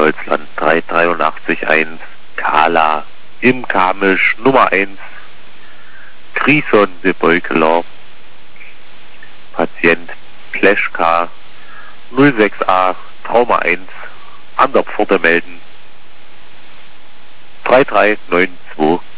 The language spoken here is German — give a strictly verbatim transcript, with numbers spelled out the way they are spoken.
Deutschland drei drei acht eins, Kala, im Kamisch, Nummer eins, Grison de Beukeler, Patient Pleschka, null sechs a, Trauma eins, an der Pforte melden, drei drei neun zwei.